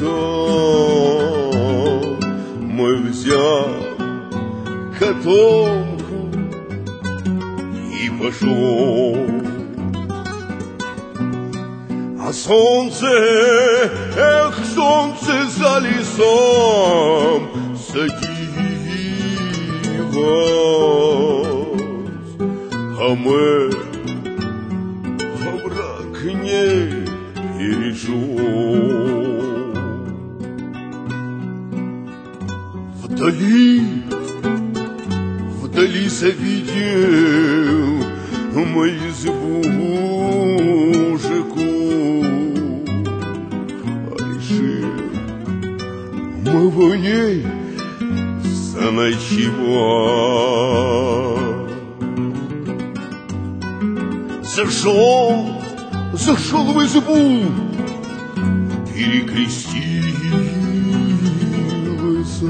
сам мы взял котомку и пошел. А солнце, эх, солнце за лесом садилось, а мы овраг не перешел. Вдали завидел мы избу мужику, а решил мы в ней заночевать. Зашел в избу, перекрестился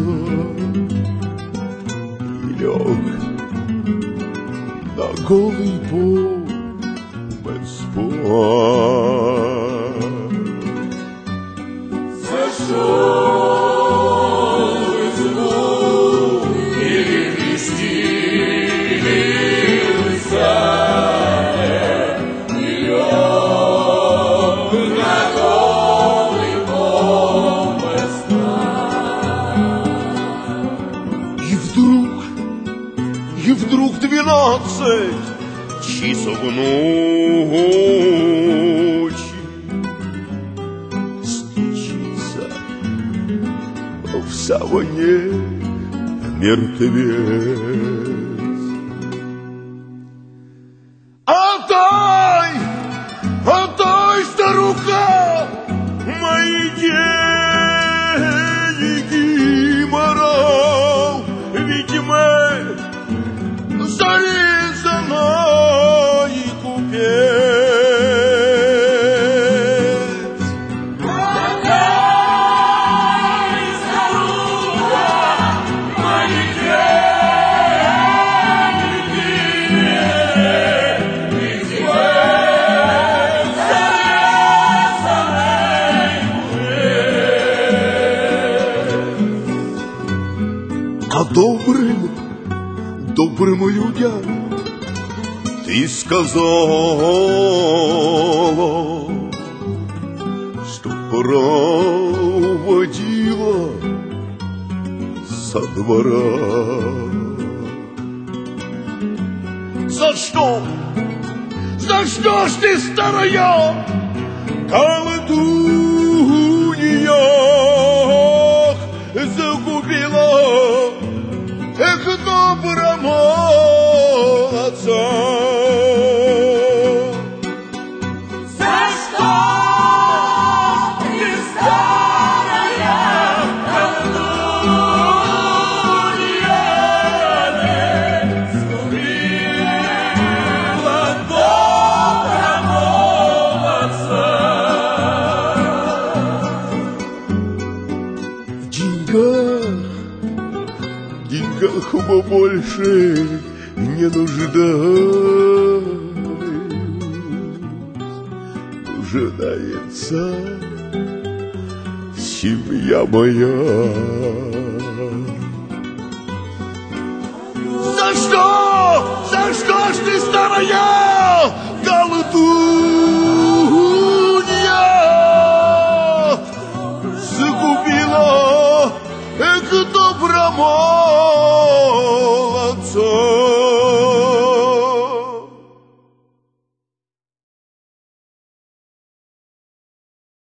и лег на голый пол спать. Зашел в избу, перекрестился и лег на голый пол спать. И вдруг 12 часов ночи стучится в саване мертвец. Отдай, старуха, мои деньги, морал, ведь мы зарезанный купец. Отдай, старуха, мои деньги, ведь мы зарезанный купец. А добрым людям ты сказала, что проводила со двора. За что ж ты, старая колдунья, загубила, эх, доброго молодца? За что ты, старая колдунья, сгубила доброго молодца? В деньгах мы больше не нуждаюсь. Нуждается семья моя. За что ж ты, старая колдунья, загубила, эх, доброго